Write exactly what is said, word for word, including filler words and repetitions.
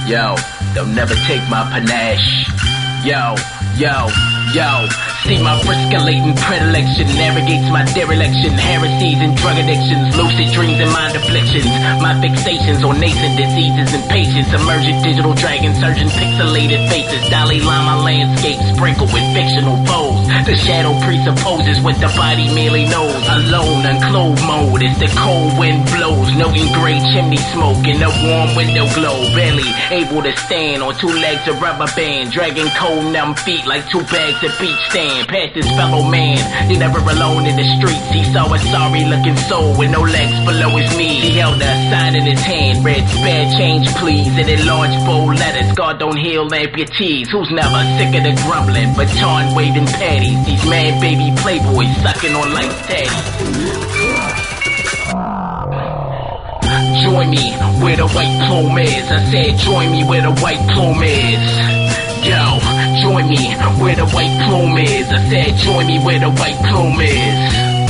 Yo, they'll never take my panache. Yo, yo, yo. See my escalating predilection navigates my dereliction, heresies and drug addictions, lucid dreams and mind afflictions. My fixations on nascent diseases and patience, emergent digital dragon surgeon pixelated faces, Dalai Lama landscape sprinkled with fictional foes. The shadow presupposes what the body merely knows. Alone, unclothed mode as the cold wind blows, noting gray chimney smoke in a warm window glow. Barely able to stand on two legs of rubber band, dragging cold numb feet like two bags of beach stand. Past his fellow man, he never alone in the streets. He saw a sorry looking soul with no legs below his knees. He held a sign in his hand, read spare change please, and in large bold letters, God don't heal amputees. Who's never sick of the grumbling, baton waving patties? These mad baby playboys sucking on life's teddy. Join me where the white plume is. I said join me where the white plume is. Yo, join me where the white plume is. I said join me where the white plume is.